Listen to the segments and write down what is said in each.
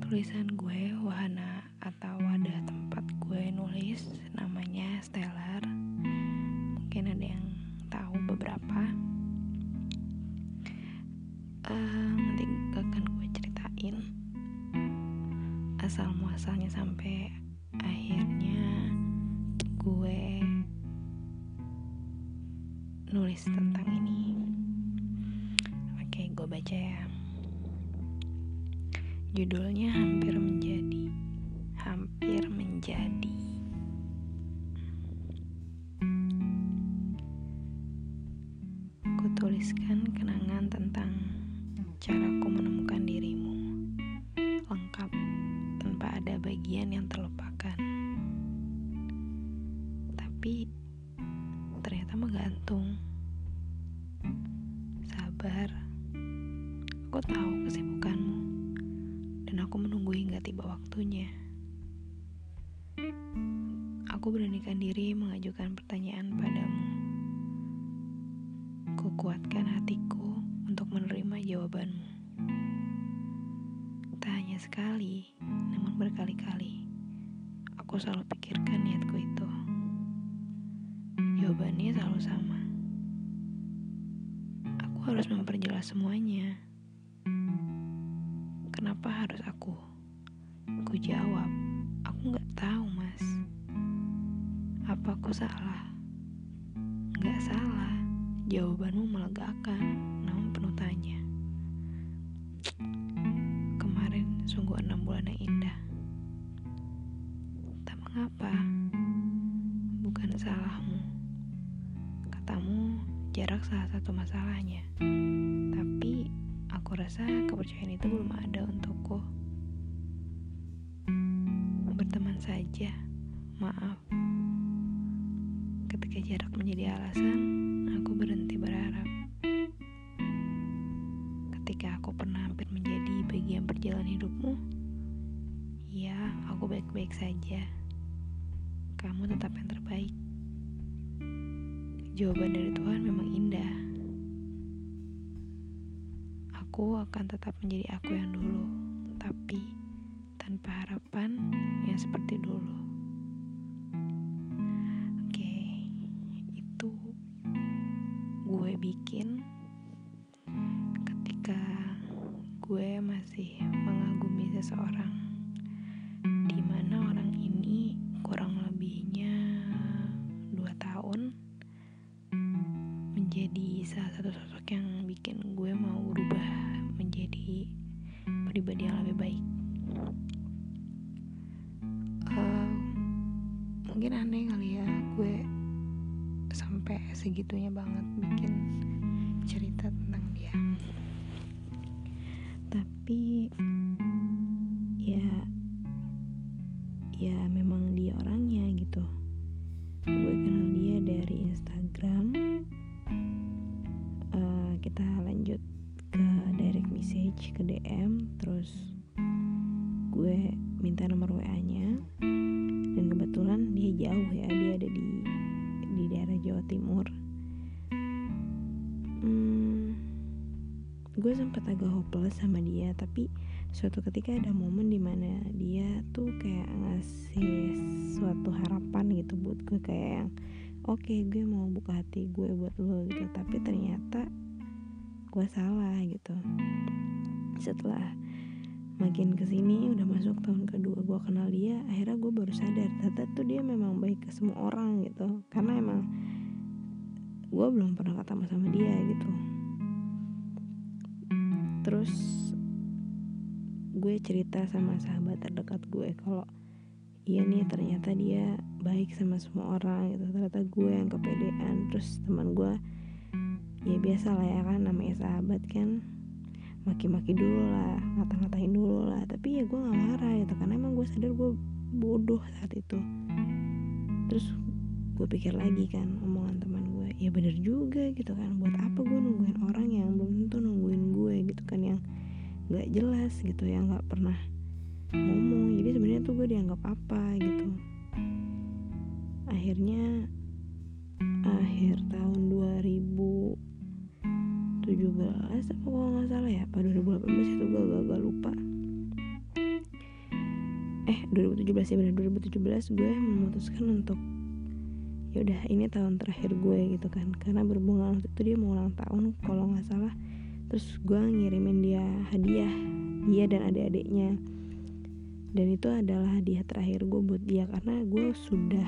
Tulisan gue, wahana atau wadah tempat gue nulis namanya Stellar. Mungkin ada yang tahu beberapa. Nanti akan gue ceritain asal muasalnya sampai akhirnya gue nulis tentang ini. Oke, gue baca ya. Judulnya hampir menjadi. Ku tuliskan kenangan tentang caraku menemukan dirimu, lengkap tanpa ada bagian yang terlupakan. Tapi ternyata menggantung. Sabar, aku tahu kesibukanmu dan aku menunggu hingga tiba waktunya. Aku beranikan diri mengajukan pertanyaan padamu. Kukuatkan hatiku untuk menerima jawabanmu. Tak hanya sekali, namun berkali-kali. Aku selalu pikirkan niatku itu. Jawabannya selalu sama. Aku harus memperjelas semuanya. Kenapa harus aku? Ku jawab, aku gak tahu, Mas. Apa aku salah? Gak salah. Jawabanmu melegakan, namun penuh tanya. Kemarin sungguh 6 bulan yang indah. Tak mengapa, bukan salahmu. Katamu jarak salah satu masalahnya. Tapi aku rasa kepercayaan itu belum ada untukku. Berteman saja, maaf. Ketika jarak menjadi alasan, aku berhenti berharap. Ketika aku pernah hampir menjadi bagian perjalanan hidupmu, ya, aku baik-baik saja. Kamu tetap yang terbaik. Jawaban dari Tuhan memang indah. Aku akan tetap menjadi aku yang dulu, tapi tanpa harapan yang seperti dulu. Oke, itu gue bikin ketika gue masih mengagumi seseorang, di mana orang ini kurang lebihnya 2 tahun menjadi salah satu sosok yang bikin gue mau berubah menjadi pribadi yang lebih baik. Mungkin aneh kali ya gue sampai segitunya banget bikin cerita tentang dia. Tapi ya memang dia orangnya gitu. Gue kenal dia dari Instagram. Kita lanjut ke direct message, ke DM, terus gue minta nomor WA-nya. Dan kebetulan dia jauh ya, dia ada di daerah Jawa Timur. Gue sempat agak hopeless sama dia, tapi suatu ketika ada momen dimana dia tuh kayak ngasih suatu harapan gitu buat gue, kayak yang oke, gue mau buka hati gue buat lo gitu. Tapi ternyata gue salah gitu. Setelah makin kesini, udah masuk tahun kedua gue kenal dia, akhirnya gue baru sadar ternyata tuh dia memang baik ke semua orang gitu. Karena emang gue belum pernah ketemu sama dia gitu. Terus gue cerita sama sahabat terdekat gue kalau iya nih, ternyata dia baik sama semua orang gitu. Ternyata gue yang kepedean. Terus teman gue, ya biasa lah ya kan, namanya sahabat kan, maki-maki dulu lah, ngata-ngatain dulu lah. Tapi ya gue gak marah gitu, karena emang gue sadar gue bodoh saat itu. Terus gue pikir lagi kan omongan teman gue, ya bener juga gitu kan. Buat apa gue nungguin orang yang belum tentu nungguin gue gitu kan, yang gak jelas gitu, yang gak pernah ngomong. Jadi sebenarnya tuh gue dianggap apa gitu. Akhirnya akhir tahun 2017 apa kalau nggak salah ya, apa 2018 itu gue agak lupa. 2017 ya, benar 2017 gue memutuskan untuk ya udah ini tahun terakhir gue gitu kan, karena berhubungan waktu itu dia mau ulang tahun kalau nggak salah. Terus gue ngirimin dia hadiah, dia dan adik-adiknya, dan itu adalah hadiah terakhir gue buat dia karena gue sudah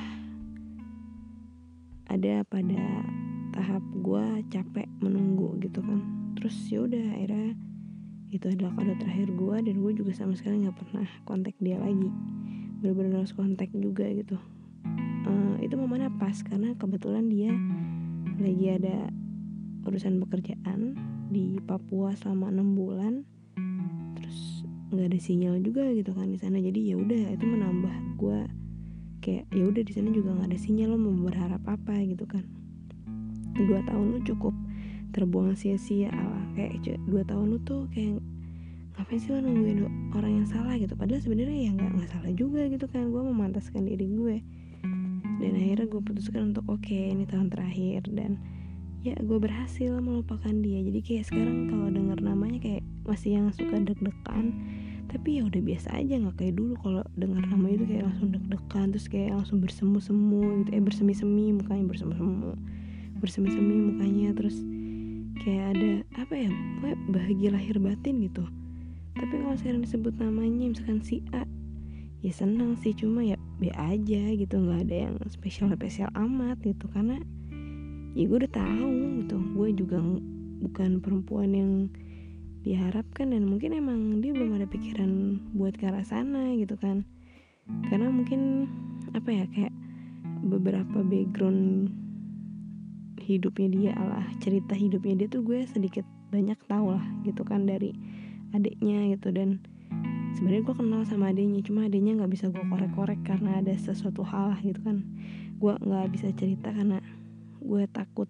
ada pada tahap gue capek menunggu gitu kan. Terus ya udah akhirnya itu adalah kado terakhir gue, dan gue juga sama sekali nggak pernah kontak dia lagi, bener-bener lost kontak juga gitu. Itu momennya pas karena kebetulan dia lagi ada urusan pekerjaan di Papua selama 6 bulan, terus nggak ada sinyal juga gitu kan di sana. Jadi ya udah itu menambah gue kayak ya udah di sana juga nggak ada sinyal, lo mau berharap apa gitu kan. 2 tahun lu cukup terbuang sia-sia lah, kayak 2 tahun lu tuh kayak ngapain sih lo nungguin orang yang salah gitu, padahal sebenarnya ya nggak salah juga gitu kan. Gue memantaskan diri gue, dan akhirnya gue putuskan untuk oke, ini tahun terakhir, dan ya gue berhasil melupakan dia. Jadi kayak sekarang kalau denger namanya kayak masih yang suka deg-degan, tapi ya udah biasa aja, nggak kayak dulu kalau dengar nama itu kayak langsung deg-degan, terus kayak langsung bersemu-semu gitu, bersemi-semi mukanya, bersemi-semi mukanya, terus kayak ada apa ya, bahagia lahir batin gitu. Tapi kalau sekarang disebut namanya misalkan si A, ya senang sih, cuma ya be aja gitu, nggak ada yang spesial amat gitu, karena ya gue udah tahu gitu, gue juga bukan perempuan yang diharapkan, dan mungkin emang dia belum ada pikiran buat ke arah sana gitu kan. Karena mungkin apa ya, kayak beberapa background hidupnya dia, cerita hidupnya dia tuh gue sedikit banyak tahu lah gitu kan dari adiknya gitu. Dan sebenarnya gue kenal sama adiknya, cuma adiknya nggak bisa gue korek-korek karena ada sesuatu hal lah gitu kan. Gue nggak bisa cerita karena gue takut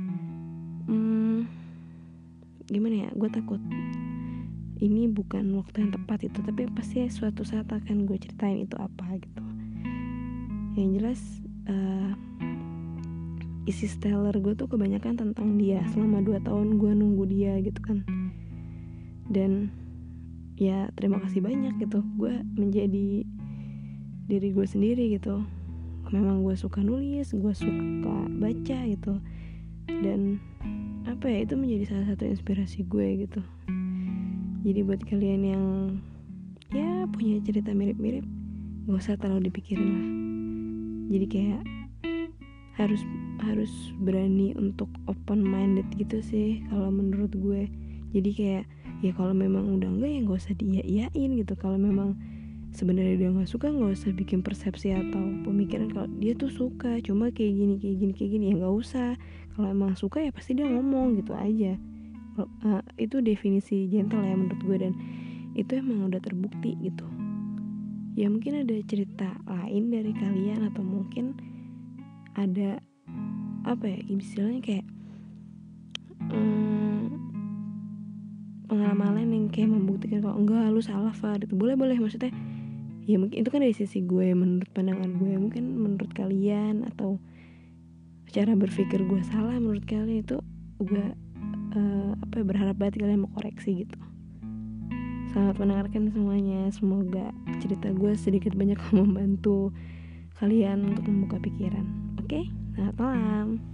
gimana ya, gue takut ini bukan waktu yang tepat itu, tapi pasti suatu saat akan gue ceritain itu apa gitu. Yang jelas isi stellar gue tuh kebanyakan tentang dia selama 2 tahun gue nunggu dia gitu kan. Dan ya terima kasih banyak gitu, gue menjadi diri gue sendiri gitu. Memang gue suka nulis, gue suka baca gitu, dan apa ya, itu menjadi salah satu inspirasi gue gitu. Jadi buat kalian yang ya punya cerita mirip-mirip, gak usah terlalu dipikirin lah. Jadi kayak harus berani untuk open minded gitu sih kalau menurut gue. Jadi kayak ya kalau memang udah enggak ya gak usah diiyain gitu. Kalau memang sebenarnya dia nggak suka, nggak usah bikin persepsi atau pemikiran kalau dia tuh suka cuma kayak gini ya nggak usah. Kalau emang suka ya pasti dia ngomong gitu aja. Itu definisi gentle ya menurut gue, dan itu emang udah terbukti gitu. Ya mungkin ada cerita lain dari kalian, atau mungkin ada apa ya istilahnya kayak pengalaman lain yang kayak membuktikan kalau enggak lu salah Far, itu boleh maksudnya. Ya mungkin itu kan dari sisi gue, menurut pandangan gue. Mungkin menurut kalian atau cara berpikir gue salah, menurut kalian itu gue berharap banget kalian mau koreksi gitu. Selamat mendengarkan semuanya. Semoga cerita gue sedikit banyak membantu kalian untuk membuka pikiran. Oke, selamat malam.